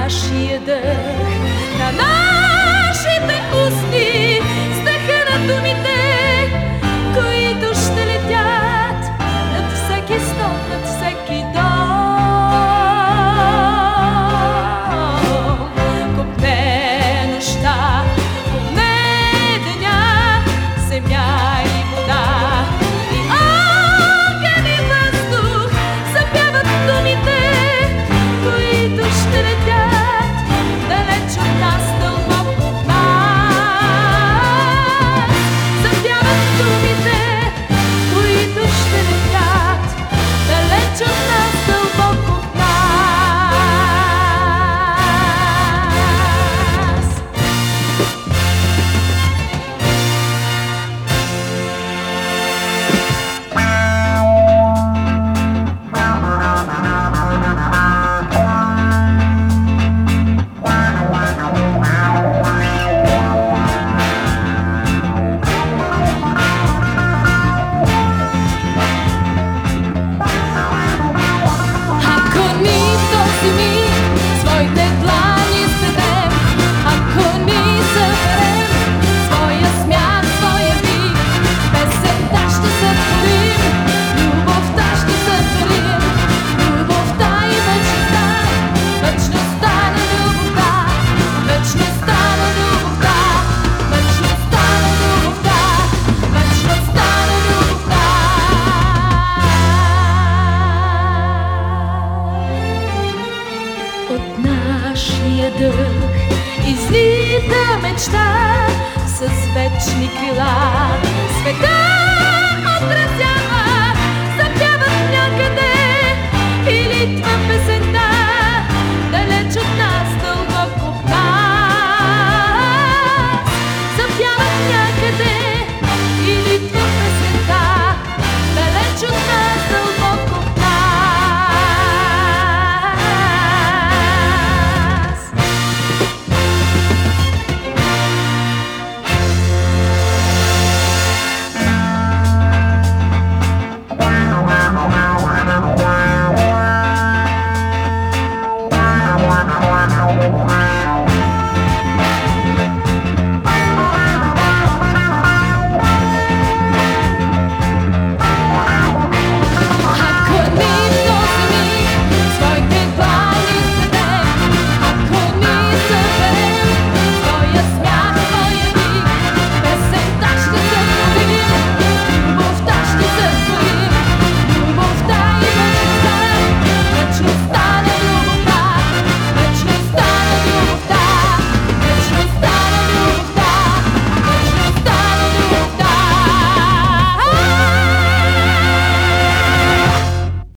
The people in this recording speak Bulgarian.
нашия дъх, на нашите устни, с дъха на думите, които ще летят над всеки стол, над всеки дом. Копне нощта, копне деня, земя и вода, и огън и въздух запяват думите, които ще летят далеч от нас, дълбоко в нас. Запяват думите, които ще летят далеч от нас, дълбоко в нас. Своите длани сведем, ако ни съберем, своя смях, своя вик, песента ще сътворим, любовта ще сътворим, любовта и вечността, вечността на любовта, вечността на любовта, вечността на любовта, вечността на любовта. От нашия дъх излита мечта с вечни крила, света отразява